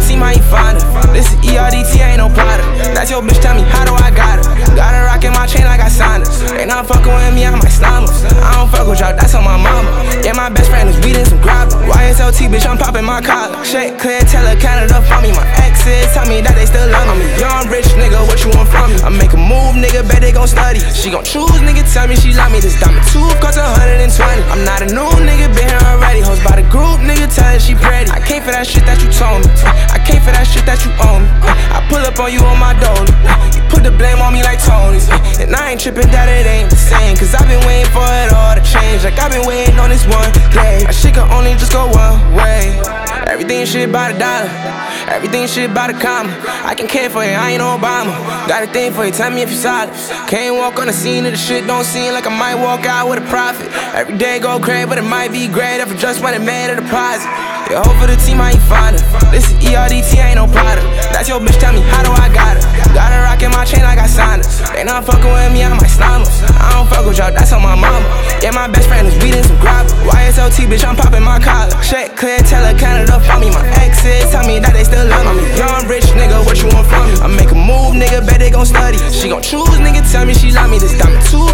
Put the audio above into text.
team, how you find her? This is ERDT, ain't no plotter. That's your bitch, tell me, how do I got her? Got her rockin' my chain like I signed her. They not fuckin' with me, I might slime her. I don't fuck with y'all, that's on my mama. Yeah, my best friend is weedin' some grabber. YSLT, bitch, I'm poppin' my collar. Shake clientele, Canada for me. My exes tell me that they still love me. Young rich nigga, what you want from me? I make a move, nigga, bet they gon' study. She gon' choose, nigga, tell me she love me. This diamond tooth cost 120. I'm not a new nigga, been here already. Hoes by the group, nigga, tell her she pretty. I came for that shit that you told me. I came for that shit that you own me. I pull up on you on my dolly. You put the blame on me like Tony's. And I ain't trippin' that it ain't the same. Cause I've been waiting for it all to change. Like I've been waiting on this one day. That shit can only just go one way. Everything shit by the dollar. Everything shit by the comma. I can care for you, I ain't Obama. Got a thing for you, tell me if you solid. Can't walk on the scene of the shit, don't seem like I might walk out with a profit. Every day go crazy, but it might be great if I just wanted made a deposit. Yeah, hope for the team, how you find her? This is ERDT, ain't no plotter. That's your bitch, tell me, how do I got her? Got her rockin' my chain like I signed her. They not fuckin' with me, I might slime her. I don't fuck with y'all, that's on my mama. Yeah, my best friend is weedin' some grabber. YSLT, bitch, I'm poppin' my collar. Shake clientele, Canada for me. My exes tell me that they still love me. Young rich nigga, what you want from me? I make a move, nigga, bet they gon' study. She gon' choose, nigga, tell me she love me. This diamond too